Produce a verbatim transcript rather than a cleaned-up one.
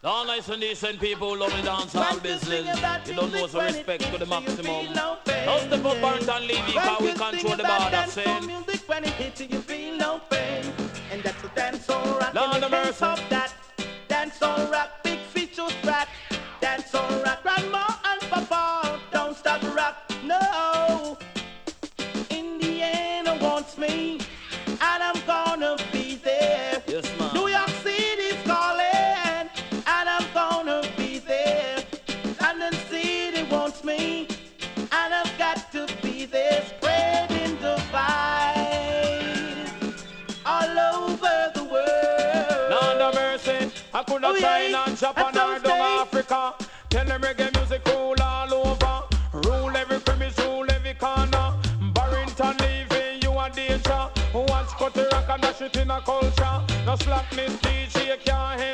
All nice and decent people who love the dance hall business. You don't know so respect to the maximum. Now step up Burnt and Levy because we control the border saying. Music when it hits you, you feel no pain. And that's a dance all rock. Lord of mercy. That dance all rock, big features rock. Dance all rock, grandma and papa. Don't stop rock, no. Indiana wants me, and I'm gonna be there. Yes, man. New York City's calling, and I'm gonna be there. London City wants me, and I've got to be there. Spreading the vibe all over the world. Lord of mercy, I could have China and Japan or down Africa. Tell them reggae music rule all over. Rule every premise, rule every corner. Barrington leaving you a danger. Once cut the rock and dash it in a culture. No slackness D J can't